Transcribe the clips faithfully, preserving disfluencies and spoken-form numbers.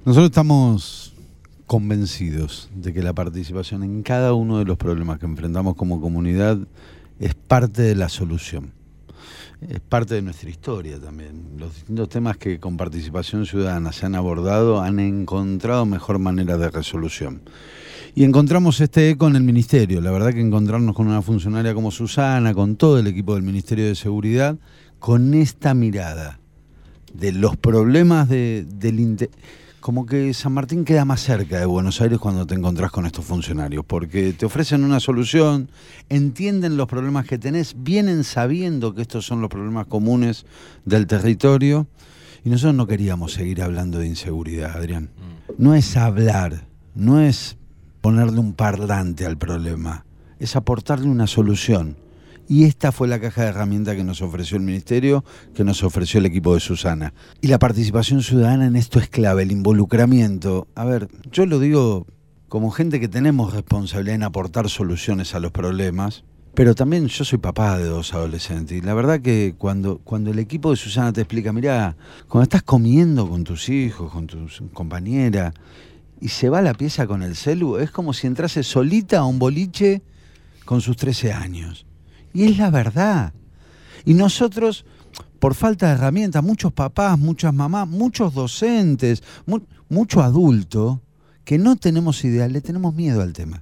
Nosotros estamos convencidos de que la participación en cada uno de los problemas que enfrentamos como comunidad es parte de la solución. Es parte de nuestra historia también. Los distintos temas que con participación ciudadana se han abordado han encontrado mejor manera de resolución. Y encontramos este eco en el Ministerio. La verdad que encontrarnos con una funcionaria como Susana, con todo el equipo del Ministerio de Seguridad, con esta mirada de los problemas de, del inter... como que San Martín queda más cerca de Buenos Aires cuando te encontrás con estos funcionarios, porque te ofrecen una solución, entienden los problemas que tenés, vienen sabiendo que estos son los problemas comunes del territorio, y nosotros no queríamos seguir hablando de inseguridad, Adrián. No es hablar, no es ponerle un parlante al problema, es aportarle una solución. Y esta fue la caja de herramientas que nos ofreció el Ministerio, que nos ofreció el equipo de Susana. Y la participación ciudadana en esto es clave, el involucramiento. A ver, yo lo digo como gente que tenemos responsabilidad en aportar soluciones a los problemas, pero también yo soy papá de dos adolescentes. Y la verdad que cuando, cuando el equipo de Susana te explica, mirá, cuando estás comiendo con tus hijos, con tu compañera, y se va a la pieza con el celu, es como si entrase solita a un boliche con sus trece años. Y es la verdad. Y nosotros, por falta de herramientas, muchos papás, muchas mamás, muchos docentes, mu- mucho adulto, que no tenemos idea, le tenemos miedo al tema.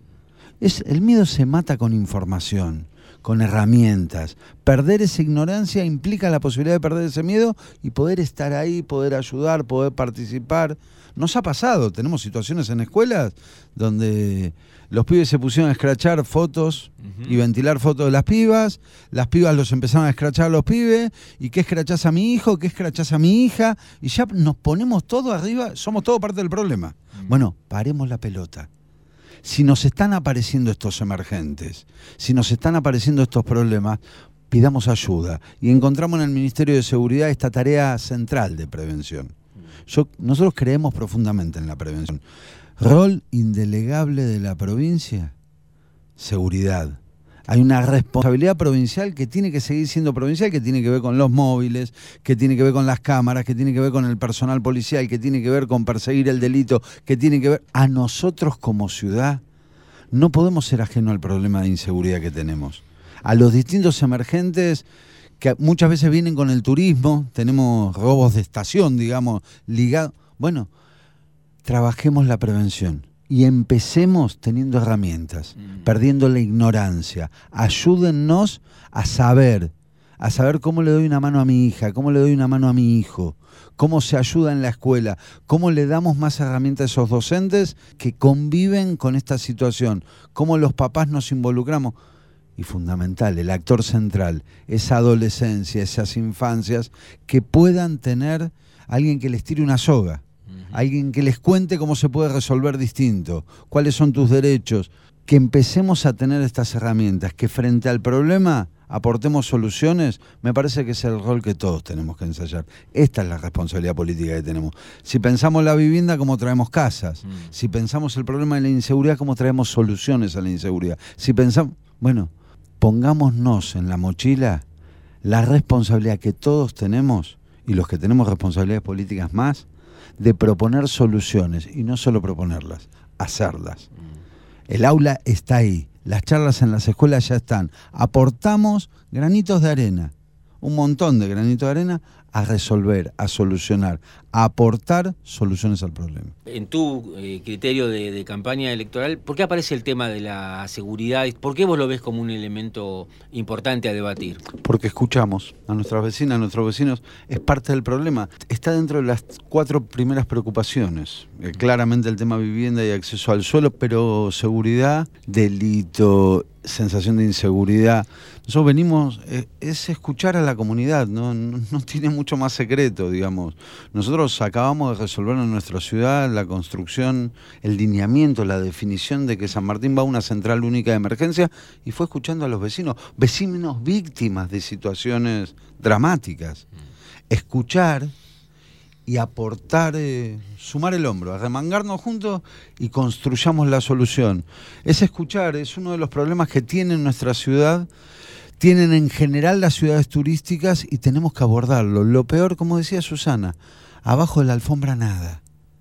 Es, el miedo se mata con información, con herramientas. Perder esa ignorancia implica la posibilidad de perder ese miedo y poder estar ahí, poder ayudar, poder participar. Nos ha pasado, tenemos situaciones en escuelas donde los pibes se pusieron a escrachar fotos uh-huh. y ventilar fotos de las pibas, las pibas los empezaron a escrachar a los pibes, y ¿qué escrachás a mi hijo? ¿Qué escrachás a mi hija? Y ya nos ponemos todo arriba, somos todo parte del problema. Uh-huh. Bueno, paremos la pelota. Si nos están apareciendo estos emergentes, si nos están apareciendo estos problemas, pidamos ayuda. Y encontramos en el Ministerio de Seguridad esta tarea central de prevención. Yo, nosotros creemos profundamente en la prevención. Rol indelegable de la provincia, seguridad. Hay una responsabilidad provincial que tiene que seguir siendo provincial, que tiene que ver con los móviles, que tiene que ver con las cámaras, que tiene que ver con el personal policial, que tiene que ver con perseguir el delito, que tiene que ver... A nosotros como ciudad no podemos ser ajenos al problema de inseguridad que tenemos. A los distintos emergentes que muchas veces vienen con el turismo, tenemos robos de estación, digamos, ligados... Bueno, trabajemos la prevención y empecemos teniendo herramientas, mm. perdiendo la ignorancia. Ayúdennos a saber, a saber cómo le doy una mano a mi hija, cómo le doy una mano a mi hijo, cómo se ayuda en la escuela, cómo le damos más herramientas a esos docentes que conviven con esta situación, cómo los papás nos involucramos. Y fundamental, el actor central, esa adolescencia, esas infancias, que puedan tener alguien que les tire una soga. Alguien que les cuente cómo se puede resolver distinto, cuáles son tus derechos, que empecemos a tener estas herramientas, que frente al problema aportemos soluciones. Me parece que es el rol que todos tenemos que ensayar. Esta es la responsabilidad política que tenemos. Si pensamos la vivienda, ¿cómo traemos casas? Mm. Si pensamos el problema de la inseguridad, ¿cómo traemos soluciones a la inseguridad? Si pensamos, bueno, pongámonos en la mochila la responsabilidad que todos tenemos, y los que tenemos responsabilidades políticas más, de proponer soluciones, y no solo proponerlas, hacerlas. El aula está ahí, las charlas en las escuelas ya están. Aportamos granitos de arena, un montón de granitos de arena, a resolver, a solucionar, a aportar soluciones al problema. En tu eh, criterio de, de campaña electoral, ¿por qué aparece el tema de la seguridad? ¿Por qué vos lo ves como un elemento importante a debatir? Porque escuchamos a nuestras vecinas, a nuestros vecinos, es parte del problema. Está dentro de las cuatro primeras preocupaciones. Eh, claramente el tema vivienda y acceso al suelo, pero seguridad, delito, sensación de inseguridad. Nosotros venimos, eh, es escuchar a la comunidad, ¿no? No, no tiene mucho más secreto, digamos. Nosotros acabamos de resolver en nuestra ciudad la construcción, el lineamiento, la definición de que San Martín va a una central única de emergencia, y fue escuchando a los vecinos, vecinos víctimas de situaciones dramáticas. Escuchar y aportar, eh, sumar el hombro, arremangarnos juntos y construyamos la solución. Es escuchar, es uno de los problemas que tiene nuestra ciudad, tienen en general las ciudades turísticas, y tenemos que abordarlo. Lo peor, como decía Susana, abajo de la alfombra nada.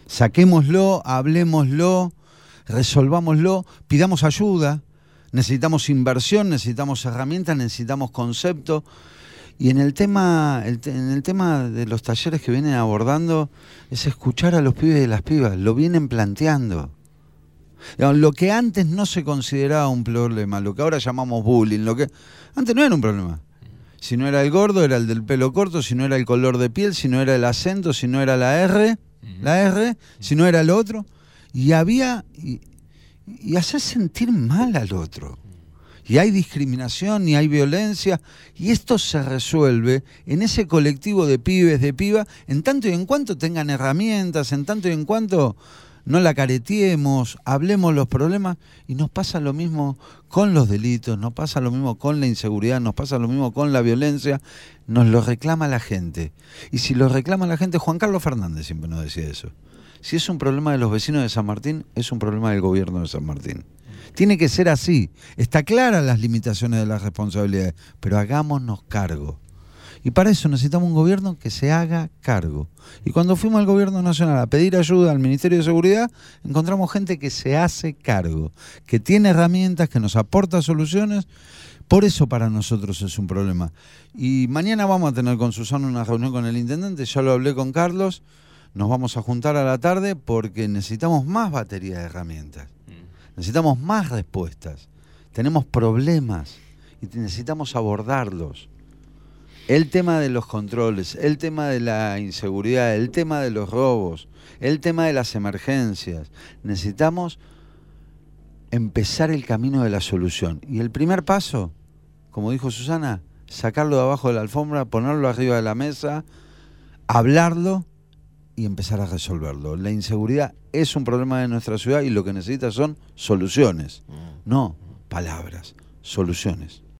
Saquémoslo, hablemoslo, resolvámoslo, pidamos ayuda. Necesitamos inversión, necesitamos herramientas, necesitamos conceptos. Y en el tema, el te, en el tema de los talleres que vienen abordando, es escuchar a los pibes y las pibas, lo vienen planteando. Digamos, lo que antes no se consideraba un problema, lo que ahora llamamos bullying, lo que antes no era un problema. Si no era el gordo, era el del pelo corto, si no era el color de piel, si no era el acento, si no era la R, la R, si no era el otro. Y había... Y, y hacer sentir mal al otro. Y hay discriminación y hay violencia, y esto se resuelve en ese colectivo de pibes, de pibas, en tanto y en cuanto tengan herramientas, en tanto y en cuanto no la careteemos, hablemos los problemas, y nos pasa lo mismo con los delitos, nos pasa lo mismo con la inseguridad, nos pasa lo mismo con la violencia, nos lo reclama la gente. Y si lo reclama la gente, Juan Carlos Fernández siempre nos decía eso. Si es un problema de los vecinos de San Martín, es un problema del gobierno de San Martín. Tiene que ser así. Está claras las limitaciones de las responsabilidades, pero hagámonos cargo. Y para eso necesitamos un gobierno que se haga cargo. Y cuando fuimos al gobierno nacional a pedir ayuda al Ministerio de Seguridad, encontramos gente que se hace cargo, que tiene herramientas, que nos aporta soluciones. Por eso para nosotros es un problema. Y mañana vamos a tener con Susana una reunión con el intendente, ya lo hablé con Carlos. Nos vamos a juntar a la tarde porque necesitamos más batería de herramientas. Necesitamos más respuestas. Tenemos problemas y necesitamos abordarlos. El tema de los controles, el tema de la inseguridad, el tema de los robos, el tema de las emergencias. Necesitamos empezar el camino de la solución. Y el primer paso, como dijo Susana, sacarlo de abajo de la alfombra, ponerlo arriba de la mesa, hablarlo y empezar a resolverlo. La inseguridad es un problema de nuestra ciudad y lo que necesita son soluciones, no palabras, soluciones.